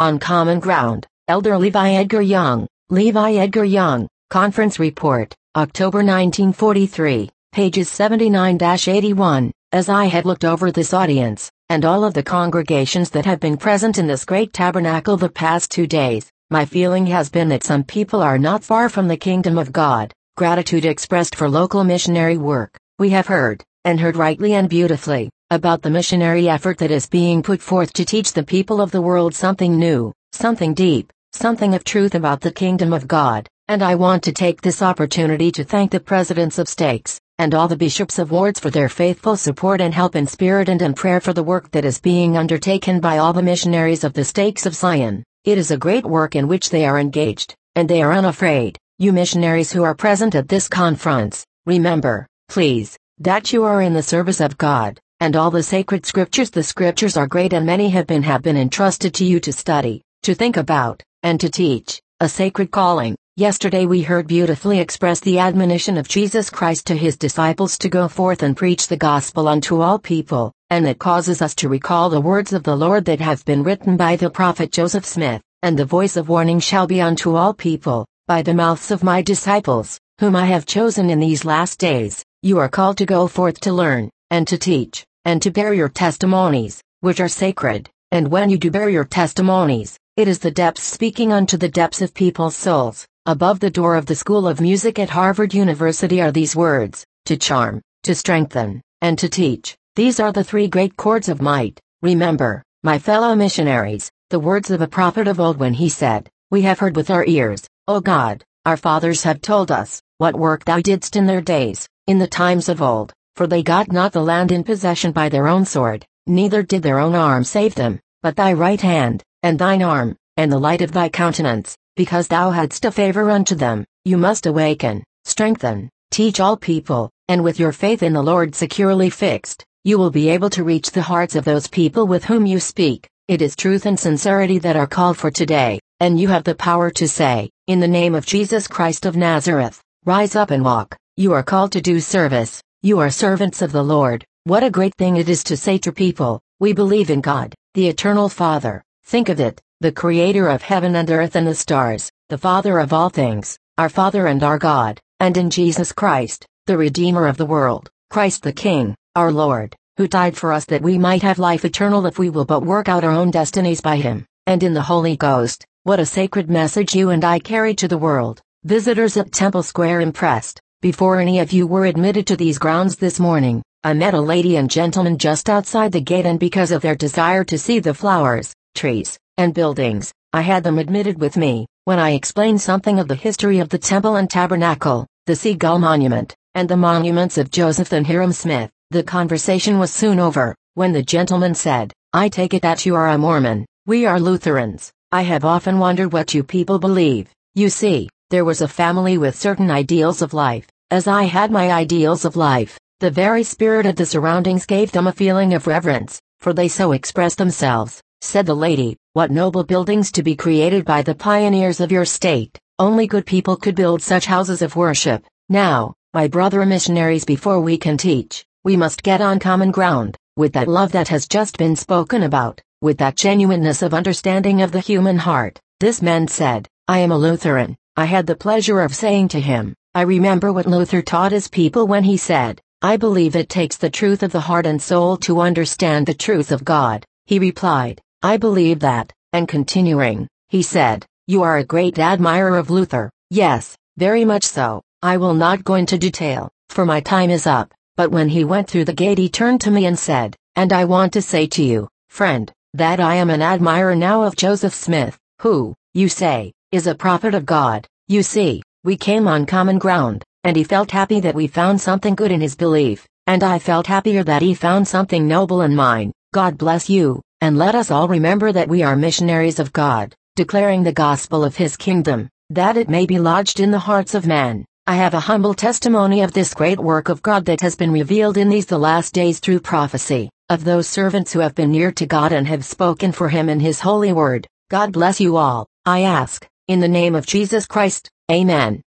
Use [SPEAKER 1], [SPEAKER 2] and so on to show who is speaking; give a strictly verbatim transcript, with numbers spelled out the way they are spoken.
[SPEAKER 1] On Common Ground, Elder Levi Edgar Young, Levi Edgar Young, Conference Report, October nineteen forty-three, pages seventy-nine to eighty-one. As I had looked over this audience, and all of the congregations that have been present in this great tabernacle the past two days, my feeling has been that some people are not far from the kingdom of God. Gratitude expressed for local missionary work. We have heard, and heard rightly and beautifully, about the missionary effort that is being put forth to teach the people of the world something new, something deep, something of truth about the kingdom of God, and I want to take this opportunity to thank the presidents of stakes, and all the bishops of wards for their faithful support and help in spirit and in prayer for the work that is being undertaken by all the missionaries of the stakes of Zion. It is a great work in which they are engaged, and they are unafraid. You missionaries who are present at this conference, remember, please, that you are in the service of God, and all the sacred scriptures. The scriptures are great and many have been have been entrusted to you to study, to think about, and to teach, a sacred calling. Yesterday we heard beautifully expressed the admonition of Jesus Christ to his disciples to go forth and preach the gospel unto all people, and that causes us to recall the words of the Lord that have been written by the prophet Joseph Smith, and the voice of warning shall be unto all people, by the mouths of my disciples, whom I have chosen in these last days. You are called to go forth to learn, and to teach, and to bear your testimonies, which are sacred, and when you do bear your testimonies, it is the depths speaking unto the depths of people's souls. Above the door of the School of Music at Harvard University are these words: to charm, to strengthen, and to teach. These are the three great chords of might. Remember, my fellow missionaries, the words of a prophet of old when he said, "We have heard with our ears, O God, our fathers have told us, what work thou didst in their days, in the times of old, for they got not the land in possession by their own sword, neither did their own arm save them, but thy right hand, and thine arm, and the light of thy countenance. Because thou hadst a favor unto them, you must awaken, strengthen, teach all people, and with your faith in the Lord securely fixed, you will be able to reach the hearts of those people with whom you speak. It is truth and sincerity that are called for today, and you have the power to say, in the name of Jesus Christ of Nazareth, rise up and walk. You are called to do service. You are servants of the Lord. What a great thing it is to say to people, we believe in God, the eternal Father. Think of it. The creator of heaven and earth and the stars, the Father of all things, our Father and our God, and in Jesus Christ, the Redeemer of the world, Christ the King, our Lord, who died for us that we might have life eternal if we will but work out our own destinies by him, and in the Holy Ghost. What a sacred message you and I carry to the world. Visitors at Temple Square impressed. Before any of you were admitted to these grounds this morning, I met a lady and gentleman just outside the gate, and because of their desire to see the flowers, trees, and buildings, I had them admitted with me. When I explained something of the history of the temple and tabernacle, the Seagull Monument, and the monuments of Joseph and Hiram Smith, the conversation was soon over, when the gentleman said, "I take it that you are a Mormon." "We are Lutherans." "I have often wondered what you people believe." You see, there was a family with certain ideals of life, as I had my ideals of life. The very spirit of the surroundings gave them a feeling of reverence, for they so expressed themselves. Said the lady, "What noble buildings to be created by the pioneers of your state. Only good people could build such houses of worship." Now, my brother missionaries, before we can teach, we must get on common ground, with that love that has just been spoken about, with that genuineness of understanding of the human heart. This man said, "I am a Lutheran." I had the pleasure of saying to him, "I remember what Luther taught his people when he said, 'I believe it takes the truth of the heart and soul to understand the truth of God.'" He replied, "I believe that," and continuing, he said, "You are a great admirer of Luther." Yes, very much so. I will not go into detail, for my time is up, but when he went through the gate he turned to me and said, "And I want to say to you, friend, that I am an admirer now of Joseph Smith, who, you say, is a prophet of God." You see, we came on common ground, and he felt happy that we found something good in his belief, and I felt happier that he found something noble in mine. God bless you. And let us all remember that we are missionaries of God, declaring the gospel of his kingdom, that it may be lodged in the hearts of men. I have a humble testimony of this great work of God that has been revealed in these the last days through prophecy, of those servants who have been near to God and have spoken for him in his holy word. God bless you all, I ask, in the name of Jesus Christ. Amen.